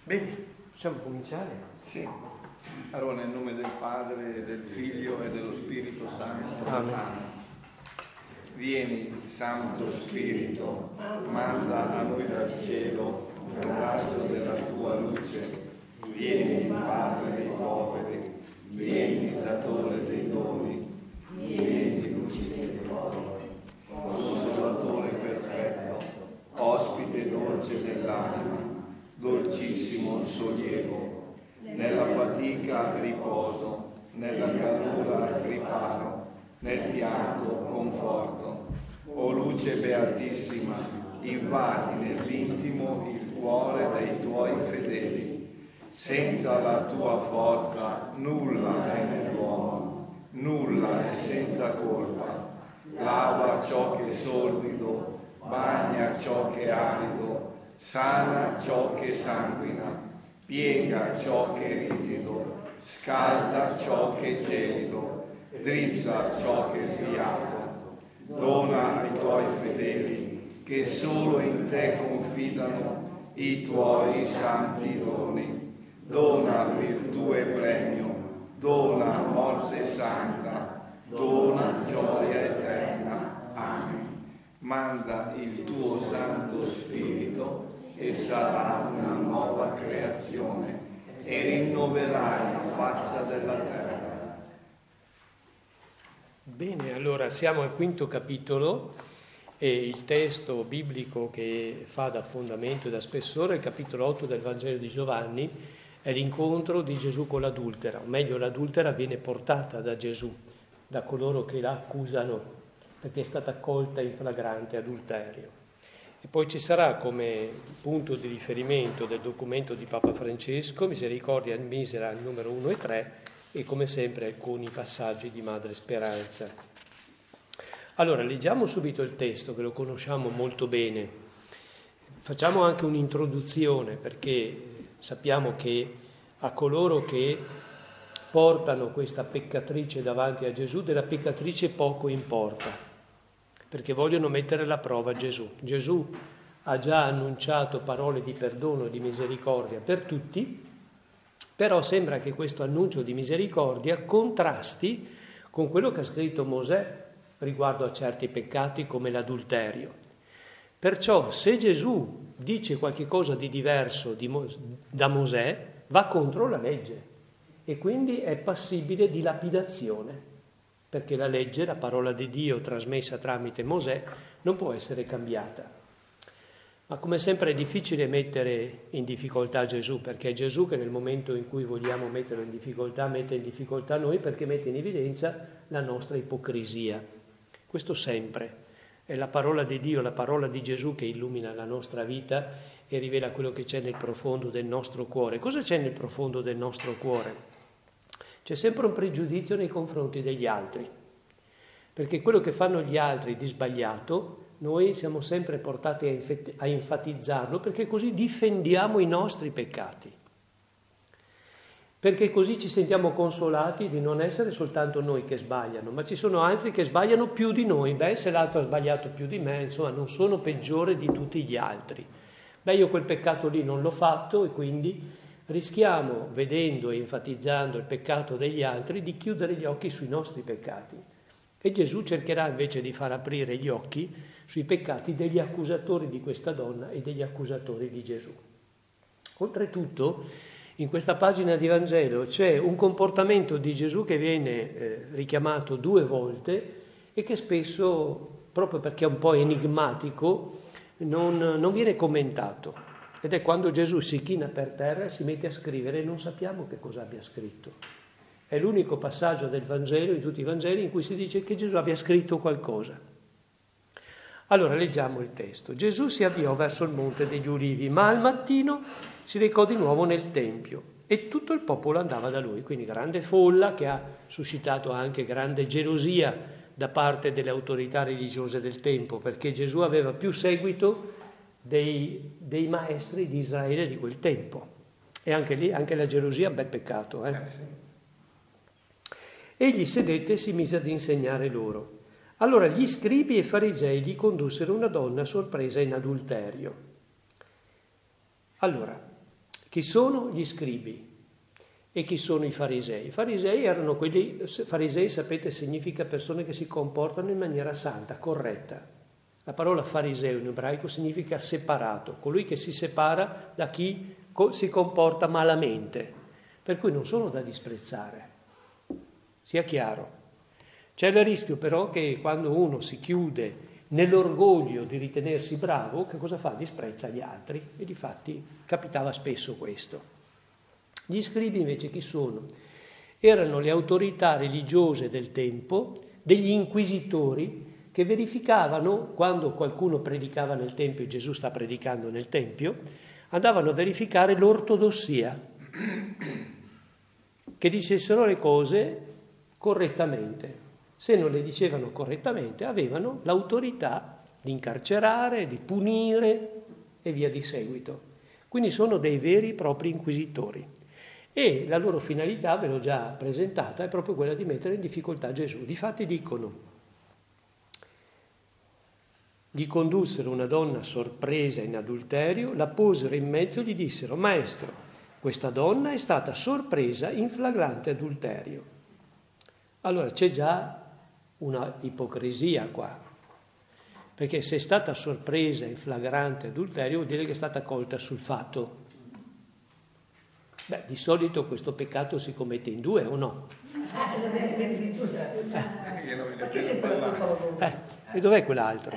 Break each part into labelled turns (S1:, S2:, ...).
S1: Bene, possiamo cominciare?
S2: Sì. Allora, nel nome del Padre, del Figlio e dello Spirito Santo.
S1: Amen.
S2: Vieni, Santo Spirito, manda a noi dal cielo il raggio della tua luce. Vieni, Padre dei poveri, vieni, datore dei doni, vieni, luce dei poveri, consolatore perfetto, ospite dolce dell'anima, dolcissimo sollievo, nella fatica riposo, nella calura riparo, nel pianto conforto. O luce beatissima, invadi nell'intimo il cuore dei tuoi fedeli. Senza la tua forza nulla è nell'uomo, nulla è senza colpa. Lava ciò che è sordido, bagna ciò che è arido, sana ciò che sanguina, piega ciò che è rigido, scalda ciò che è gelido, drizza ciò che è sviato. Dona ai tuoi fedeli, che solo in te confidano, i tuoi santi doni. Dona virtù e premio, dona morte santa, dona gioia eterna. Amen. Manda il tuo Santo Spirito e sarà una nuova creazione e rinnoverai la faccia della terra.
S1: Bene, allora siamo al quinto capitolo e il testo biblico che fa da fondamento e da spessore, il capitolo 8 del Vangelo di Giovanni, è l'incontro di Gesù con l'adultera, o meglio l'adultera viene portata da Gesù, da coloro che la accusano, perché è stata colta in flagrante adulterio. E poi ci sarà come punto di riferimento del documento di Papa Francesco, Misericordia Misera numero 1 e 3, e come sempre alcuni passaggi di Madre Speranza. Allora, leggiamo subito il testo, che lo conosciamo molto bene. Facciamo anche un'introduzione, perché sappiamo che a coloro che portano questa peccatrice davanti a Gesù, della peccatrice poco importa, perché vogliono mettere alla prova Gesù. Gesù ha già annunciato parole di perdono e di misericordia per tutti, però sembra che questo annuncio di misericordia contrasti con quello che ha scritto Mosè riguardo a certi peccati come l'adulterio. Perciò se Gesù dice qualche cosa di diverso da Mosè, va contro la legge e quindi è passibile di lapidazione, perché la legge, la parola di Dio trasmessa tramite Mosè, non può essere cambiata. Ma come sempre è difficile mettere in difficoltà Gesù, perché è Gesù che nel momento in cui vogliamo metterlo in difficoltà, mette in difficoltà noi, perché mette in evidenza la nostra ipocrisia. Questo sempre. È la parola di Dio, la parola di Gesù che illumina la nostra vita e rivela quello che c'è nel profondo del nostro cuore. Cosa c'è nel profondo del nostro cuore? C'è sempre un pregiudizio nei confronti degli altri, perché quello che fanno gli altri di sbagliato noi siamo sempre portati a enfatizzarlo, perché così difendiamo i nostri peccati, perché così ci sentiamo consolati di non essere soltanto noi che sbagliano, ma ci sono altri che sbagliano più di noi. Se l'altro ha sbagliato più di me, insomma non sono peggiore di tutti gli altri. Io quel peccato lì non l'ho fatto e quindi rischiamo, vedendo e enfatizzando il peccato degli altri, di chiudere gli occhi sui nostri peccati. E Gesù cercherà invece di far aprire gli occhi sui peccati degli accusatori di questa donna e degli accusatori di Gesù. Oltretutto, in questa pagina di Vangelo c'è un comportamento di Gesù che viene richiamato 2 volte e che spesso, proprio perché è un po' enigmatico, non viene commentato. Ed è quando Gesù si china per terra e si mette a scrivere e non sappiamo che cosa abbia scritto. È l'unico passaggio del Vangelo, di tutti i Vangeli, in cui si dice che Gesù abbia scritto qualcosa. Allora leggiamo il testo. Gesù si avviò verso il Monte degli Ulivi, ma al mattino si recò di nuovo nel Tempio e tutto il popolo andava da lui. Quindi grande folla che ha suscitato anche grande gelosia da parte delle autorità religiose del tempo, perché Gesù aveva più seguito dei maestri di Israele di quel tempo. E anche lì, anche la gelosia è un bel peccato. Egli sedette e si mise ad insegnare loro. Allora gli scribi e farisei gli condussero una donna sorpresa in adulterio. Allora, Chi sono gli scribi e chi sono i farisei? I farisei erano farisei sapete significa persone che si comportano in maniera santa, corretta. La parola fariseo in ebraico significa separato, colui che si separa da chi si comporta malamente, per cui non sono da disprezzare, sia chiaro. C'è il rischio però che quando uno si chiude nell'orgoglio di ritenersi bravo, che cosa fa? Disprezza gli altri, e difatti capitava spesso questo. Gli scribi invece chi sono? Erano le autorità religiose del tempo, degli inquisitori, che verificavano, quando qualcuno predicava nel Tempio, e Gesù sta predicando nel Tempio, andavano a verificare l'ortodossia, che dicessero le cose correttamente. Se non le dicevano correttamente, avevano l'autorità di incarcerare, di punire e via di seguito. Quindi sono dei veri e propri inquisitori. E la loro finalità, ve l'ho già presentata, è proprio quella di mettere in difficoltà Gesù. Difatti dicono: gli condussero una donna sorpresa in adulterio, la posero in mezzo e gli dissero: Maestro, questa donna è stata sorpresa in flagrante adulterio. Allora c'è già una ipocrisia qua, perché se è stata sorpresa in flagrante adulterio vuol dire che è stata colta sul fatto. Di solito questo peccato si commette in due, o no? E dov'è quell'altro?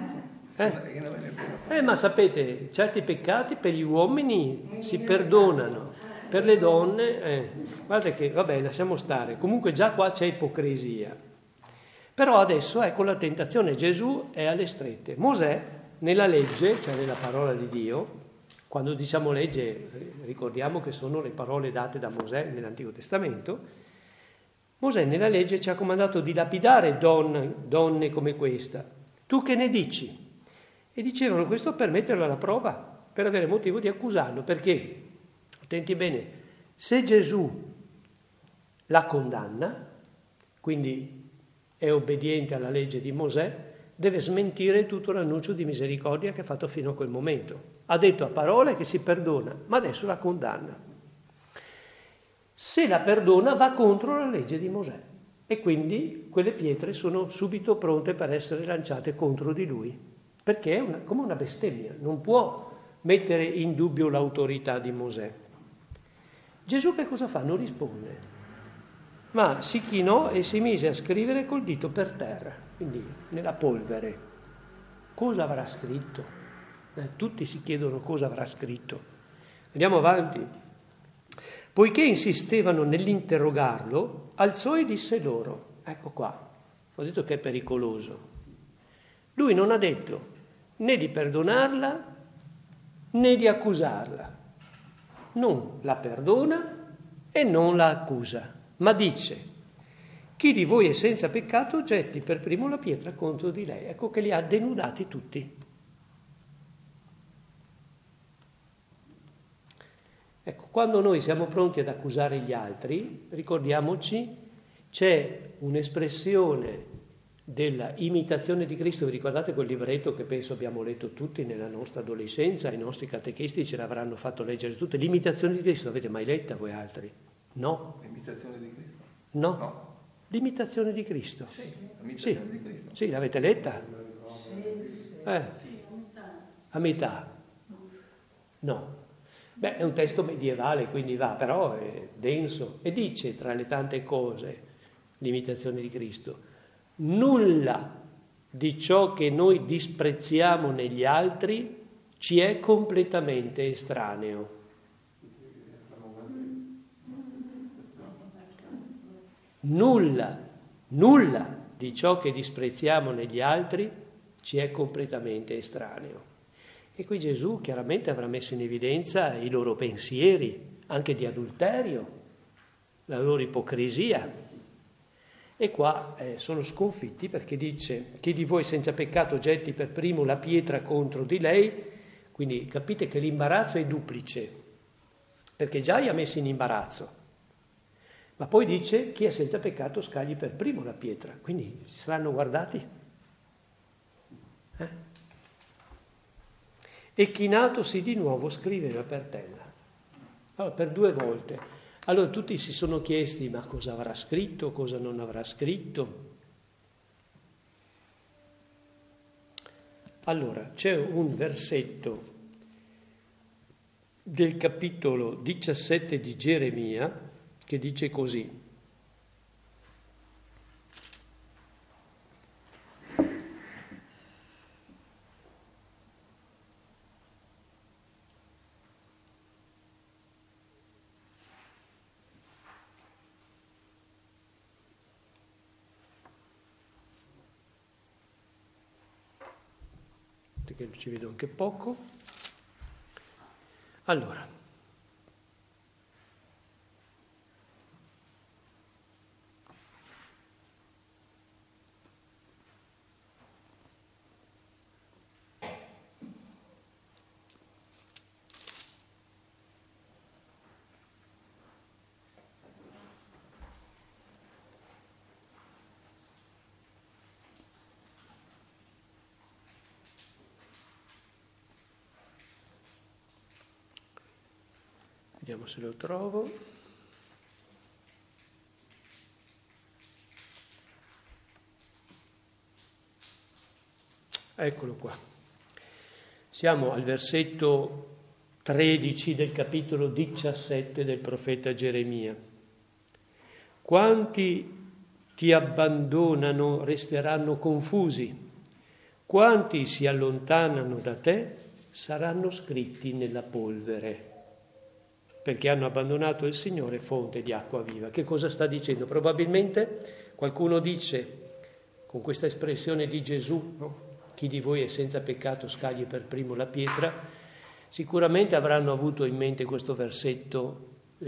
S1: Ma sapete, certi peccati per gli uomini si perdonano, per le donne, guardate che, vabbè, lasciamo stare. Comunque già qua c'è ipocrisia. Però adesso, ecco la tentazione, Gesù è alle strette. Mosè, nella legge, cioè nella parola di Dio, quando diciamo legge, ricordiamo che sono le parole date da Mosè nell'Antico Testamento, Mosè nella legge ci ha comandato di lapidare donne come questa. Tu che ne dici? E dicevano questo per metterlo alla prova, per avere motivo di accusarlo, perché, attenti bene, se Gesù la condanna, quindi è obbediente alla legge di Mosè, deve smentire tutto l'annuncio di misericordia che ha fatto fino a quel momento. Ha detto a parole che si perdona, ma adesso la condanna. Se la perdona va contro la legge di Mosè e quindi quelle pietre sono subito pronte per essere lanciate contro di lui, perché è come una bestemmia, non può mettere in dubbio l'autorità di Mosè. Gesù che cosa fa? Non risponde, ma si chinò e si mise a scrivere col dito per terra, quindi nella polvere. Cosa avrà scritto? Tutti si chiedono cosa avrà scritto. Andiamo avanti. Poiché insistevano nell'interrogarlo, alzò e disse loro: ecco qua, ho detto che è pericoloso. Lui non ha detto né di perdonarla né di accusarla. Non la perdona e non la accusa, ma dice: chi di voi è senza peccato getti per primo la pietra contro di lei. Ecco che li ha denudati tutti. Ecco, quando noi siamo pronti ad accusare gli altri, ricordiamoci, c'è un'espressione della imitazione di Cristo. Vi ricordate quel libretto che penso abbiamo letto tutti nella nostra adolescenza? I nostri catechisti ce l'avranno fatto leggere tutte. L'imitazione di Cristo, l'avete mai letta voi altri? No.
S2: L'imitazione di Cristo?
S1: No. L'imitazione di Cristo.
S2: Sì, l'imitazione di Cristo.
S1: Sì, l'avete letta? A metà. No. È un testo medievale, quindi va, però è denso. E dice, tra le tante cose, l'imitazione di Cristo: nulla di ciò che noi disprezziamo negli altri ci è completamente estraneo. Nulla di ciò che disprezziamo negli altri ci è completamente estraneo. E qui Gesù chiaramente avrà messo in evidenza i loro pensieri, anche di adulterio, la loro ipocrisia. E qua sono sconfitti perché dice: chi di voi senza peccato getti per primo la pietra contro di lei. Quindi capite che l'imbarazzo è duplice, perché già li ha messi in imbarazzo. Ma poi dice: chi è senza peccato scagli per primo la pietra. Quindi si saranno guardati. E chinatosi di nuovo scriveva per terra. Allora, per 2 volte. Allora tutti si sono chiesti, ma cosa avrà scritto, cosa non avrà scritto? Allora, c'è un versetto del capitolo 17 di Geremia che dice così. Che ci vedo anche poco. Allora, vediamo se lo trovo. Eccolo qua. Siamo al versetto 13 del capitolo 17 del profeta Geremia. Quanti ti abbandonano resteranno confusi, quanti si allontanano da te saranno scritti nella polvere, perché hanno abbandonato il Signore, fonte di acqua viva. Che cosa sta dicendo? Probabilmente qualcuno dice, con questa espressione di Gesù, no? Chi di voi è senza peccato scagli per primo la pietra, sicuramente avranno avuto in mente questo versetto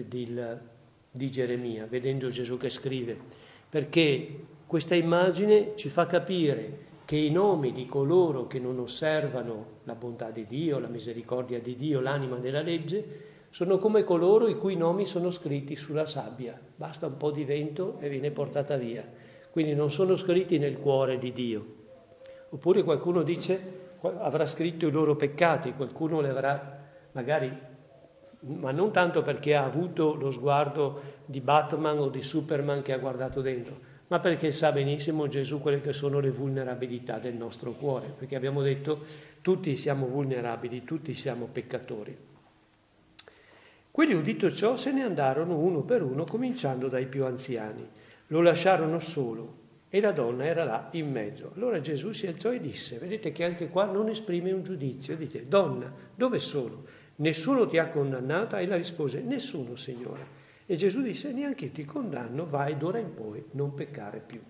S1: di Geremia, vedendo Gesù che scrive, perché questa immagine ci fa capire che i nomi di coloro che non osservano la bontà di Dio, la misericordia di Dio, l'anima della legge, sono come coloro i cui nomi sono scritti sulla sabbia. Basta un po' di vento e viene portata via. Quindi non sono scritti nel cuore di Dio. Oppure qualcuno dice avrà scritto i loro peccati, qualcuno li avrà magari, ma non tanto perché ha avuto lo sguardo di Batman o di Superman che ha guardato dentro, ma perché sa benissimo Gesù quelle che sono le vulnerabilità del nostro cuore, perché abbiamo detto tutti siamo vulnerabili, tutti siamo peccatori. Quelli, udito ciò, se ne andarono uno per uno, cominciando dai più anziani. Lo lasciarono solo e la donna era là in mezzo. Allora Gesù si alzò e disse, vedete che anche qua non esprime un giudizio, dice, donna, dove sono? Nessuno ti ha condannata? E la rispose, nessuno, Signore. E Gesù disse, neanche io ti condanno, vai d'ora in poi, non peccare più.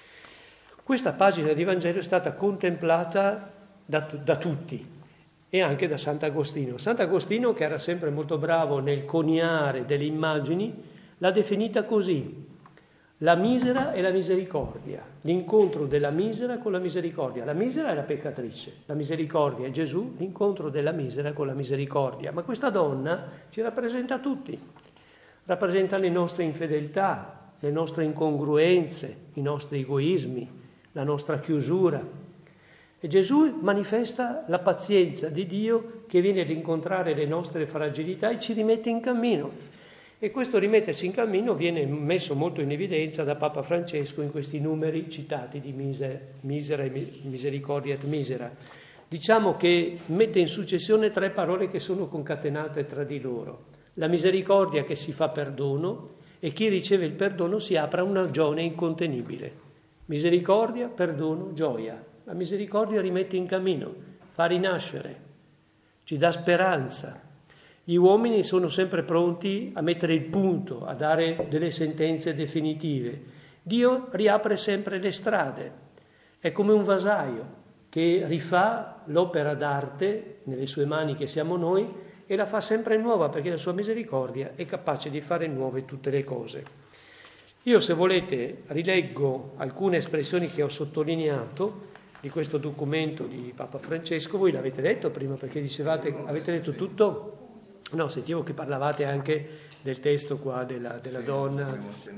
S1: Questa pagina di Vangelo è stata contemplata da tutti, e anche da Sant'Agostino. Sant'Agostino, che era sempre molto bravo nel coniare delle immagini, l'ha definita così: la misera e la misericordia, l'incontro della misera con la misericordia. La misera è la peccatrice, la misericordia è Gesù, l'incontro della misera con la misericordia. Ma questa donna ci rappresenta tutti, rappresenta le nostre infedeltà, le nostre incongruenze, i nostri egoismi, la nostra chiusura. E Gesù manifesta la pazienza di Dio che viene ad incontrare le nostre fragilità e ci rimette in cammino. E questo rimetterci in cammino viene messo molto in evidenza da Papa Francesco in questi numeri citati di misera e misericordia et misera. Diciamo che mette in successione 3 parole che sono concatenate tra di loro. La misericordia che si fa perdono e chi riceve il perdono si apre a una gioia incontenibile. Misericordia, perdono, gioia. La misericordia rimette in cammino, fa rinascere, ci dà speranza. Gli uomini sono sempre pronti a mettere il punto, a dare delle sentenze definitive. Dio riapre sempre le strade. È come un vasaio che rifà l'opera d'arte nelle sue mani che siamo noi e la fa sempre nuova perché la sua misericordia è capace di fare nuove tutte le cose. Io, se volete, rileggo alcune espressioni che ho sottolineato di questo documento di Papa Francesco. Voi l'avete letto prima perché dicevate, avete letto tutto? No, sentivo che parlavate anche del testo qua della donna.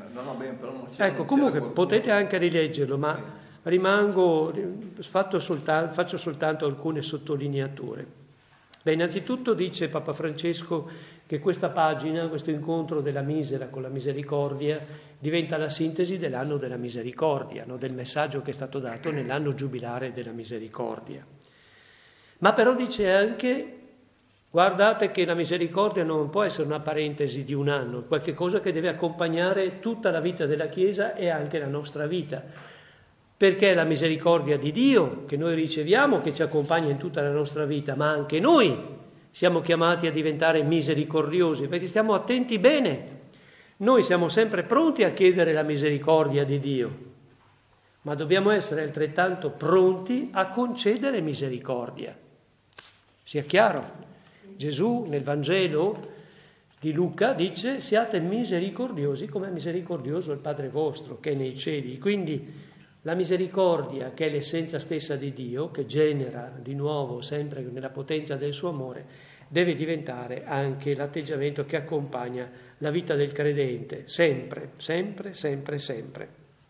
S1: Ecco, comunque potete anche rileggerlo, ma faccio soltanto alcune sottolineature. Beh, innanzitutto dice Papa Francesco che questa pagina, questo incontro della misera con la misericordia, diventa la sintesi dell'anno della misericordia, no? Del messaggio che è stato dato nell'anno giubilare della misericordia. Ma però dice anche, guardate che la misericordia non può essere una parentesi di un anno, è qualche cosa che deve accompagnare tutta la vita della Chiesa e anche la nostra vita. Perché è la misericordia di Dio che noi riceviamo, che ci accompagna in tutta la nostra vita, ma anche noi siamo chiamati a diventare misericordiosi, perché stiamo attenti bene. Noi siamo sempre pronti a chiedere la misericordia di Dio, ma dobbiamo essere altrettanto pronti a concedere misericordia. Sia chiaro, Gesù nel Vangelo di Luca dice: siate misericordiosi come è misericordioso il Padre vostro che è nei cieli. Quindi la misericordia, che è l'essenza stessa di Dio, che genera di nuovo sempre nella potenza del suo amore, deve diventare anche l'atteggiamento che accompagna la vita del credente, sempre, sempre, sempre, sempre.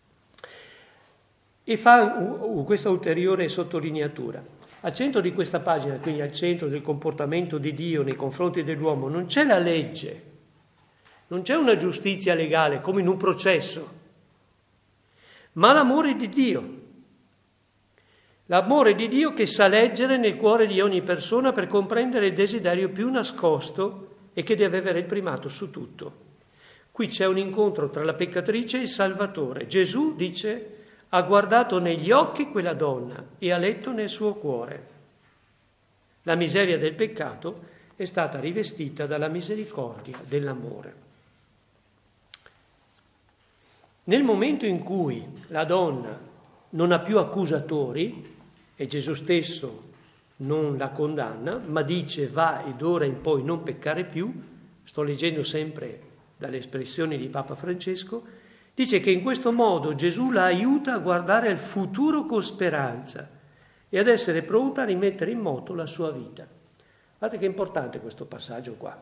S1: E fa questa ulteriore sottolineatura. Al centro di questa pagina, quindi al centro del comportamento di Dio nei confronti dell'uomo, non c'è la legge, non c'è una giustizia legale come in un processo, ma l'amore di Dio. L'amore di Dio che sa leggere nel cuore di ogni persona per comprendere il desiderio più nascosto e che deve avere il primato su tutto. Qui c'è un incontro tra la peccatrice e il Salvatore. Gesù dice: ha guardato negli occhi quella donna e ha letto nel suo cuore. La miseria del peccato è stata rivestita dalla misericordia dell'amore. Nel momento in cui la donna non ha più accusatori, e Gesù stesso non la condanna, ma dice: va ed ora in poi non peccare più, sto leggendo sempre dalle espressioni di Papa Francesco, dice che in questo modo Gesù la aiuta a guardare al futuro con speranza e ad essere pronta a rimettere in moto la sua vita. Guardate che è importante questo passaggio qua.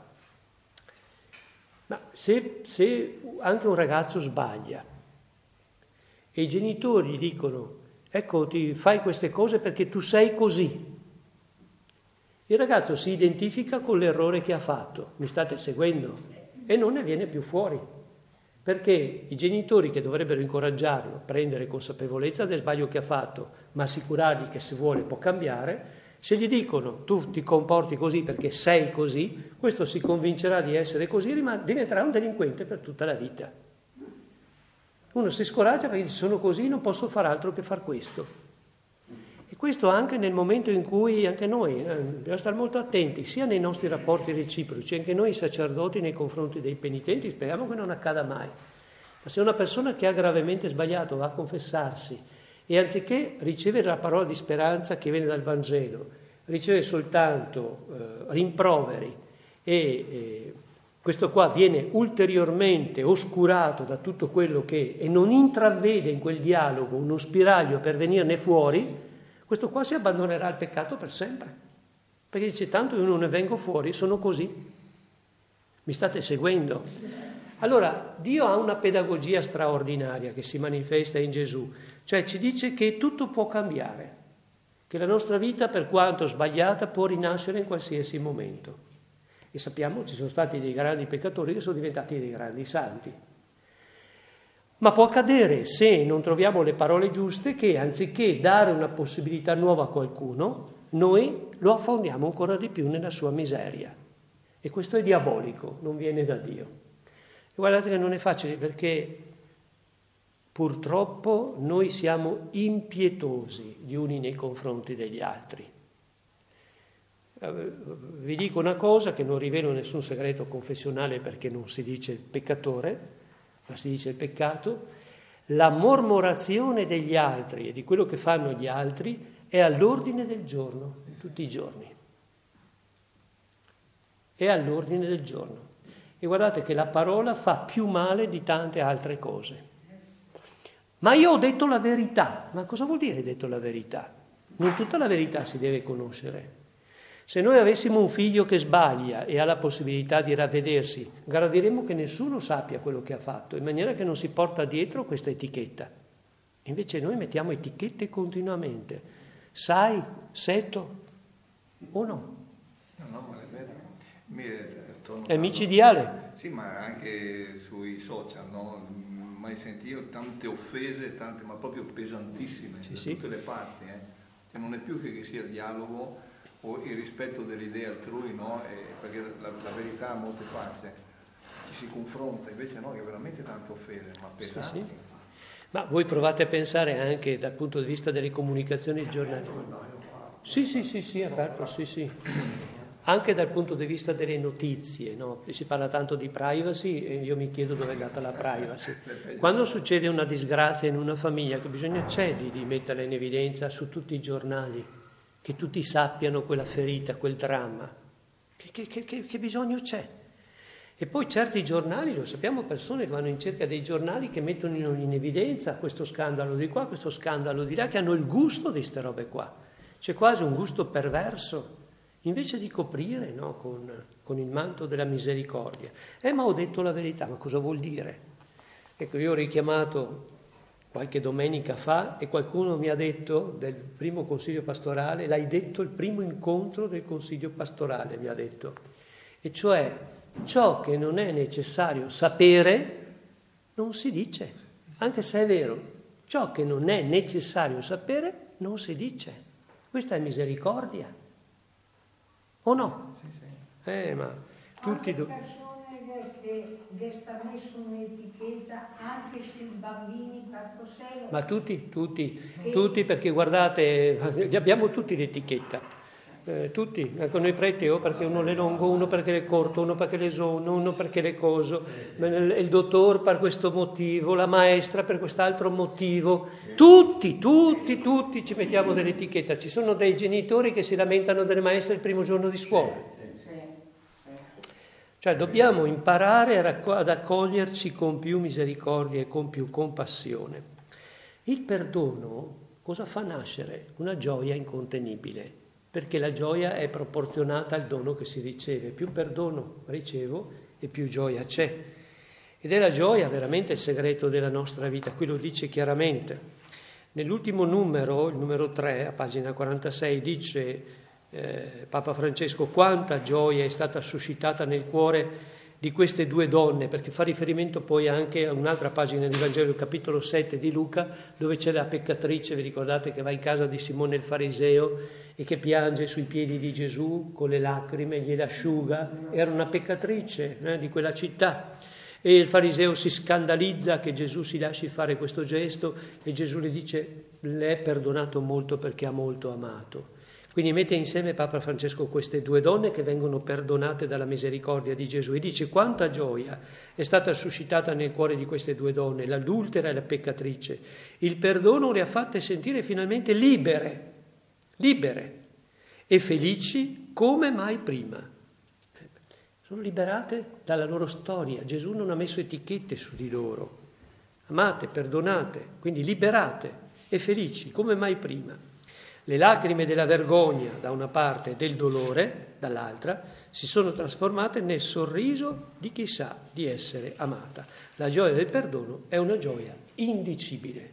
S1: Ma se anche un ragazzo sbaglia e i genitori gli dicono: ecco, ti fai queste cose perché tu sei così, il ragazzo si identifica con l'errore che ha fatto, mi state seguendo? E non ne viene più fuori, perché i genitori, che dovrebbero incoraggiarlo a prendere consapevolezza del sbaglio che ha fatto, ma assicurargli che se vuole può cambiare, se gli dicono: tu ti comporti così perché sei così, questo si convincerà di essere così e diventerà un delinquente per tutta la vita. Uno si scoraggia perché dice: sono così, non posso fare altro che far questo. E questo anche nel momento in cui anche noi dobbiamo stare molto attenti, sia nei nostri rapporti reciproci, anche noi sacerdoti nei confronti dei penitenti, speriamo che non accada mai. Ma se una persona che ha gravemente sbagliato va a confessarsi e anziché ricevere la parola di speranza che viene dal Vangelo, riceve soltanto rimproveri e questo qua viene ulteriormente oscurato da tutto quello che e non intravede in quel dialogo uno spiraglio per venirne fuori, questo qua si abbandonerà al peccato per sempre, perché dice: tanto io non ne vengo fuori, sono così. Mi state seguendo? Allora, Dio ha una pedagogia straordinaria che si manifesta in Gesù, cioè ci dice che tutto può cambiare, che la nostra vita, per quanto sbagliata, può rinascere in qualsiasi momento. E sappiamo ci sono stati dei grandi peccatori che sono diventati dei grandi santi. Ma può accadere, se non troviamo le parole giuste, che anziché dare una possibilità nuova a qualcuno, noi lo affondiamo ancora di più nella sua miseria. E questo è diabolico, non viene da Dio. E guardate che non è facile, perché purtroppo noi siamo impietosi gli uni nei confronti degli altri. Vi dico una cosa che non rivelo nessun segreto confessionale, perché non si dice il peccatore, ma si dice il peccato. La mormorazione degli altri e di quello che fanno gli altri è all'ordine del giorno, tutti i giorni. È all'ordine del giorno. E guardate che la parola fa più male di tante altre cose. Ma io ho detto la verità. Ma cosa vuol dire detto la verità? Non tutta la verità si deve conoscere. Se noi avessimo un figlio che sbaglia e ha la possibilità di ravvedersi, gradiremmo che nessuno sappia quello che ha fatto, in maniera che non si porta dietro questa etichetta. Invece noi mettiamo etichette continuamente. Sai, seto o no?
S2: No, ma è vero.
S1: È micidiale.
S2: Sì, ma anche sui social, no? Mai sentito tante offese, ma proprio pesantissime, da tutte le parti. Cioè, non è più che sia il dialogo o il rispetto delle idee altrui, no? Perché la verità ha molte facce, ci si confronta, invece no, che veramente tante offese, ma pesanti.
S1: Sì. Ma voi provate a pensare anche dal punto di vista delle comunicazioni giornaliere. Sì, aperto, sì. Anche dal punto di vista delle notizie, no? Si parla tanto di privacy e io mi chiedo dove è andata la privacy. Quando succede una disgrazia in una famiglia, che bisogno c'è di metterla in evidenza su tutti i giornali, che tutti sappiano quella ferita, quel dramma? Che bisogno c'è? E poi certi giornali, lo sappiamo, persone che vanno in cerca dei giornali che mettono in evidenza questo scandalo di qua, questo scandalo di là, che hanno il gusto di ste robe qua. C'è quasi un gusto perverso, invece di coprire, no, con il manto della misericordia. Ma ho detto la verità, ma cosa vuol dire? Ecco, io ho richiamato qualche domenica fa e qualcuno mi ha detto del primo consiglio pastorale, l'hai detto il primo incontro del consiglio pastorale, mi ha detto. E cioè, ciò che non è necessario sapere non si dice, anche se è vero. Ciò che non è necessario sapere non si dice. Questa è misericordia. O no?
S2: Sì.
S1: Ma tutti
S3: persone che sta messo un'etichetta anche sui bambini 4-6.
S1: Ma tutti, perché guardate, abbiamo tutti l'etichetta. Tutti, anche noi preti, o perché uno le lungo, uno perché le corto, uno perché le sono, uno perché le coso, il dottor per questo motivo, la maestra per quest'altro motivo, tutti ci mettiamo dell'etichetta. Ci sono dei genitori che si lamentano delle maestre il primo giorno di scuola. Cioè dobbiamo imparare ad accoglierci con più misericordia e con più compassione. Il perdono cosa fa nascere? Una gioia incontenibile. Perché la gioia è proporzionata al dono che si riceve. Più perdono ricevo e più gioia c'è. Ed è la gioia veramente il segreto della nostra vita. Qui lo dice chiaramente. Nell'ultimo numero, il numero 3, a pagina 46, dice Papa Francesco quanta gioia è stata suscitata nel cuore di queste due donne, perché fa riferimento poi anche a un'altra pagina del Vangelo, il capitolo 7 di Luca, dove c'è la peccatrice, vi ricordate, che va in casa di Simone il fariseo e che piange sui piedi di Gesù con le lacrime, gliele asciuga. Era una peccatrice di quella città. E il fariseo si scandalizza che Gesù si lasci fare questo gesto e Gesù le dice: le è perdonato molto perché ha molto amato. Quindi mette insieme Papa Francesco queste due donne che vengono perdonate dalla misericordia di Gesù e dice quanta gioia è stata suscitata nel cuore di queste due donne, l'adultera e la peccatrice. Il perdono le ha fatte sentire finalmente libere e felici come mai prima. Sono liberate dalla loro storia. Gesù non ha messo etichette su di loro. Amate, perdonate, quindi liberate e felici come mai prima. Le lacrime della vergogna da una parte e del dolore dall'altra si sono trasformate nel sorriso di chi sa di essere amata. La gioia del perdono è una gioia indicibile.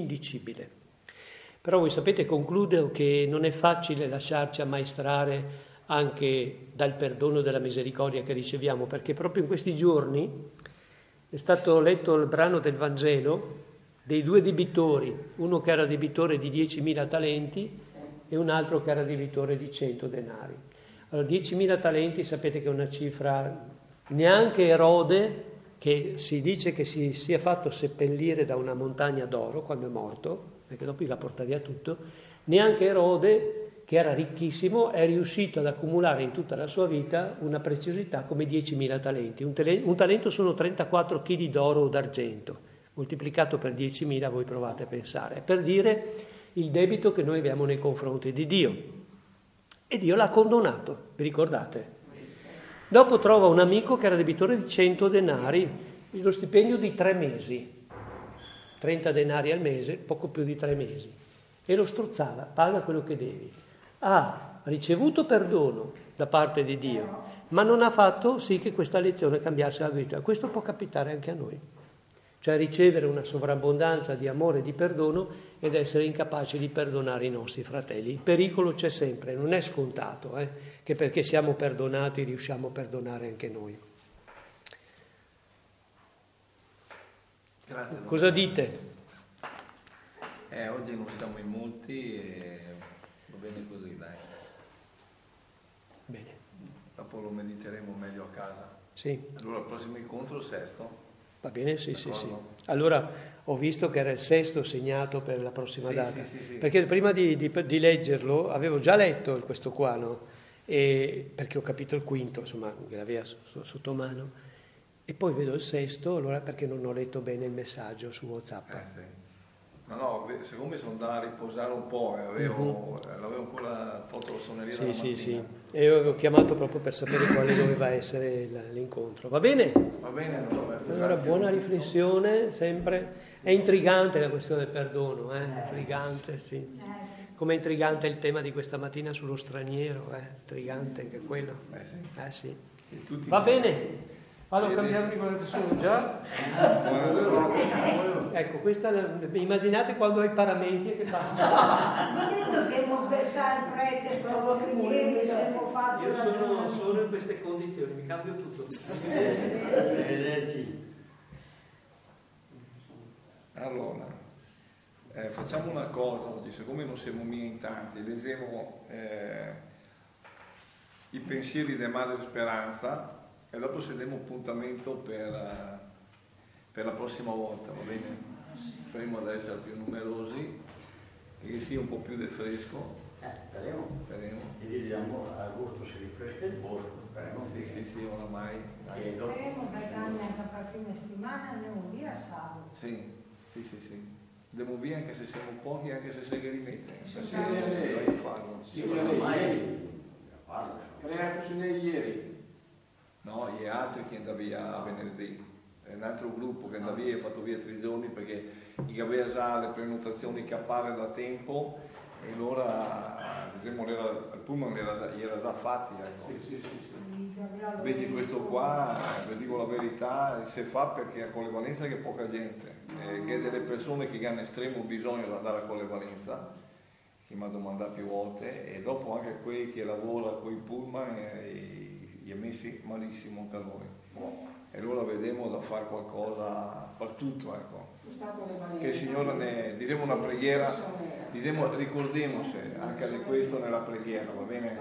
S1: Però voi sapete, concludo, che non è facile lasciarci ammaestrare anche dal perdono e dalla misericordia che riceviamo, perché proprio in questi giorni è stato letto il brano del Vangelo dei due debitori, uno che era debitore di 10.000 talenti e un altro che era debitore di 100 denari. Allora 10.000 talenti sapete che è una cifra, neanche Erode, che si dice che si sia fatto seppellire da una montagna d'oro quando è morto, perché dopo gli va a portare via tutto, neanche Erode, che era ricchissimo, è riuscito ad accumulare in tutta la sua vita una preziosità come 10.000 talenti. Un talento sono 34 kg d'oro o d'argento. Moltiplicato per 10.000, voi provate a pensare, per dire il debito che noi abbiamo nei confronti di Dio. E Dio l'ha condonato, vi ricordate? Dopo trova un amico che era debitore di 100 denari, lo stipendio di 3 mesi, 30 denari al mese, poco più di 3 mesi, e lo strozzava, paga quello che devi. Ha ricevuto perdono da parte di Dio, ma non ha fatto sì che questa lezione cambiasse la vita. Questo può capitare anche a noi. Cioè ricevere una sovrabbondanza di amore e di perdono ed essere incapaci di perdonare i nostri fratelli. Il pericolo c'è sempre, non è scontato, che perché siamo perdonati riusciamo a perdonare anche noi.
S2: Grazie.
S1: Cosa dite?
S2: Oggi non siamo in molti e va bene così, dai.
S1: Bene.
S2: Dopo lo mediteremo meglio a casa.
S1: Sì.
S2: Allora, il prossimo incontro, il 6.
S1: Va bene? Sì, sì, sì.
S2: D'accordo.
S1: Allora, ho visto che era il 6 segnato per la prossima
S2: Sì,
S1: data.
S2: sì.
S1: Perché prima di leggerlo avevo già letto questo qua, no? Perché ho capito il quinto, insomma, che l'aveva sotto mano. E poi vedo il 6, allora perché non ho letto bene il messaggio su WhatsApp.
S2: Sì. No, siccome sono da riposare un po', l'avevo ancora tolto la sonneria dalla mattina.
S1: Sì. E io ho chiamato proprio per sapere quale doveva essere l'incontro. Va bene?
S2: Va bene, Roberto.
S1: Allora,
S2: grazie.
S1: buona riflessione, sempre. È intrigante la questione del perdono, intrigante, sì. Come è intrigante il tema di questa mattina sullo straniero, intrigante anche quello. Sì.
S2: E tutti
S1: Va bene. Allora cambiamo di quella sono già. Ecco, questa immaginate quando hai paramenti e che passa.
S3: Non detto che non pensare al prete proprio che ieri siamo fatti.
S1: Io sono in queste condizioni, mi cambio tutto.
S2: Allora, facciamo una cosa oggi, siccome non siamo miei in tanti, leggiamo i pensieri della Madre Speranza e dopo settiamo appuntamento per la prossima volta, va bene? Speriamo ad essere più numerosi, che sia un po' più del fresco.
S4: Speriamo. E vediamo a agosto si rifresca il bosco, speriamo.
S2: Sì, oramai.
S3: Speriamo che anche per fine settimana andiamo via sabato.
S2: Sì. Andiamo via anche se siamo pochi, anche se sei che rimette, perché vai a farlo.
S4: Io non ho mai farlo.
S1: Ieri.
S2: No, gli altri che andava via venerdì, è un altro gruppo che andava via e ha fatto via 3 giorni perché gli aveva già le prenotazioni cappare da tempo e allora il pullman era già fatti. Ecco. Invece questo qua, vi dico la verità, si fa perché a Colle Valenza che poca gente, che delle persone che hanno estremo bisogno di andare a Colle Valenza, che mi ha domandato più volte, e dopo anche quelli che lavorano con i pullman gli ha messi malissimo per noi. E allora vedremo da fare qualcosa per tutto, ecco. Che il Signore ne diciamo una preghiera, ricordiamoci anche di questo nella preghiera, va bene?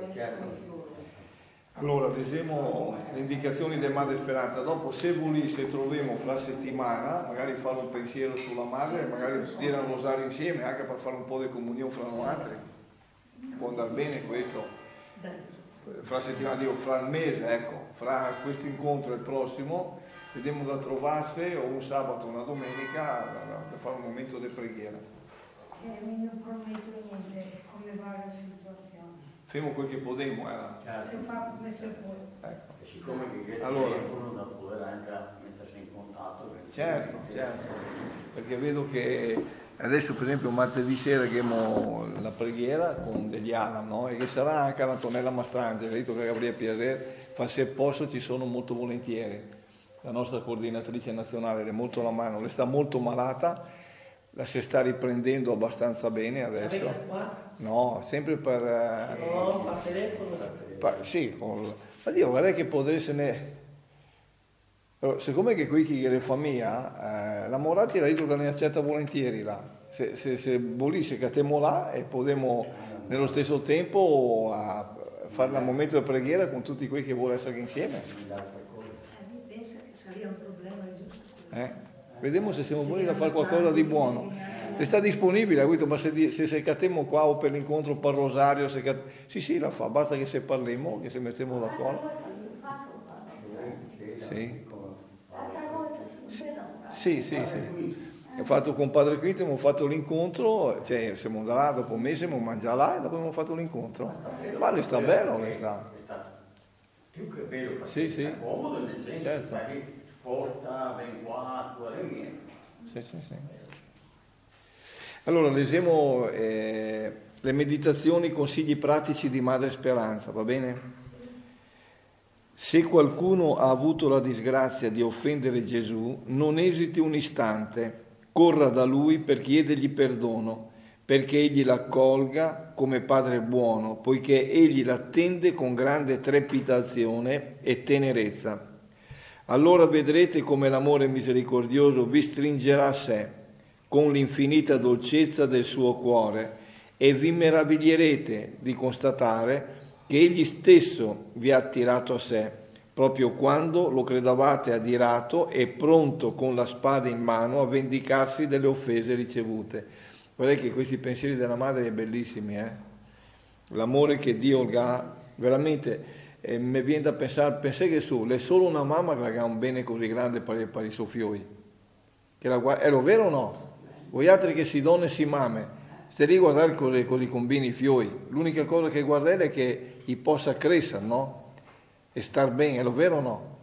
S2: Allora, leggiamo le indicazioni del Madre Speranza, dopo se volesse troviamo fra settimana, magari fare un pensiero sulla Madre, magari dire un rosario insieme, anche per fare un po' di comunione fra noi altri. Può andare bene questo? Fra settimana, fra il mese, ecco, fra questo incontro e il prossimo, vediamo da trovarsi o un sabato o una domenica per fare un momento di preghiera.
S3: Non prometto niente come va la situazione.
S2: Facciamo quel che possiamo,
S3: Si fa come si può.
S2: Ecco.
S4: E siccome che
S2: allora,
S4: da poter anche mettersi in contatto.
S2: Certo, perché vedo che adesso per esempio martedì sera che abbiamo la preghiera con degli Alam, no? E che sarà anche l'Antonella Mastrange, detto che Gabriele Piaget fa se posso ci sono molto volentieri. La nostra coordinatrice nazionale è molto alla mano, le sta molto malata. La si sta riprendendo abbastanza bene adesso. No, sempre per...
S1: per telefono?
S2: Sì, ma Dio, guarda che potreste... Siccome che qui chi è famiglia, la Moratti la detto che ne accetta volentieri là. Se volesse che temo là e possiamo nello stesso tempo fare un momento di preghiera con tutti quelli che vuole essere insieme.
S3: Pensa che sarebbe un problema giusto.
S2: Vediamo se siamo buoni da fare qualcosa di buono. E sta disponibile, ma se cattiamo qua o per l'incontro per Rosario, sì, la fa, basta che se parliamo, che se mettiamo d'accordo. Sì. Ho fatto con Padre Quinto, abbiamo fatto l'incontro, cioè siamo da là, dopo un mese abbiamo mangiato là e dopo abbiamo fatto l'incontro. Ma le sta bello, le sta.
S4: Più che bello,
S2: Sì.
S4: è comodo nel senso
S2: Certo.
S4: che sposta, ben qua,
S2: Sì. Allora, leggiamo le meditazioni, consigli pratici di Madre Speranza, va bene? Se qualcuno ha avuto la disgrazia di offendere Gesù, non esiti un istante, corra da lui per chiedergli perdono, perché egli l'accolga come padre buono, poiché egli l'attende con grande trepidazione e tenerezza. Allora vedrete come l'amore misericordioso vi stringerà a sé con l'infinita dolcezza del suo cuore e vi meraviglierete di constatare che egli stesso vi ha attirato a sé, proprio quando lo credevate adirato e pronto con la spada in mano a vendicarsi delle offese ricevute. Guardate che questi pensieri della madre è bellissimi, L'amore che Dio ha, veramente... mi viene da pensare che è solo una mamma che ha un bene così grande per i suoi figli. È lo vero o no? Voi altri che si donne e si mame, stai lì a guardare cosa combini i figli. L'unica cosa che guardate è che gli possa crescere, no? E star bene, è lo vero o no?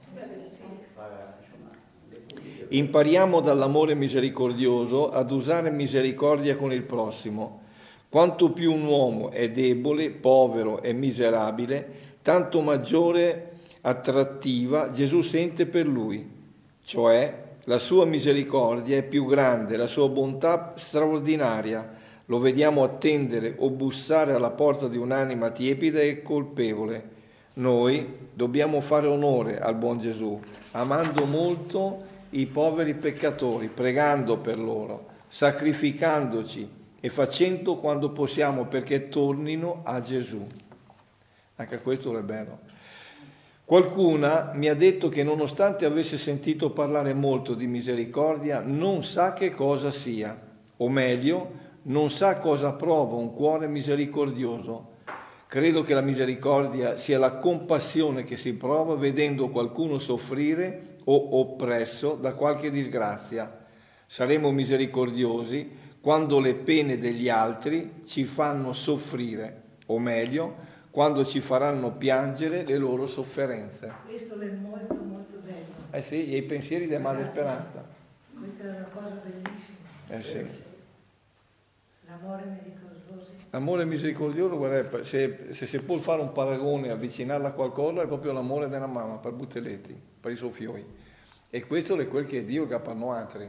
S2: Impariamo dall'amore misericordioso ad usare misericordia con il prossimo. Quanto più un uomo è debole, povero e miserabile, tanto maggiore attrattiva Gesù sente per lui, cioè la sua misericordia è più grande, la sua bontà straordinaria. Lo vediamo attendere o bussare alla porta di un'anima tiepida e colpevole. Noi dobbiamo fare onore al buon Gesù, amando molto i poveri peccatori, pregando per loro, sacrificandoci e facendo quando possiamo perché tornino a Gesù. Anche questo è bello. Qualcuna mi ha detto che nonostante avesse sentito parlare molto di misericordia, non sa che cosa sia, o meglio, non sa cosa prova un cuore misericordioso. Credo che la misericordia sia la compassione che si prova vedendo qualcuno soffrire o oppresso da qualche disgrazia. Saremo misericordiosi quando le pene degli altri ci fanno soffrire, o meglio, quando ci faranno piangere le loro sofferenze.
S3: Questo è molto molto bello.
S2: Sì, e i pensieri della Madre Speranza.
S3: Questa è una cosa bellissima.
S2: Sì.
S3: L'amore misericordioso.
S2: L'amore misericordioso, guarda, se si può fare un paragone, avvicinarla a qualcosa, è proprio l'amore della mamma per Buteletti, per i suoi figli. E questo è quel che Dio che per noi altri.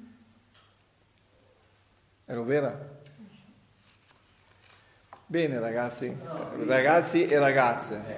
S2: È lo vero? Bene ragazzi e ragazze.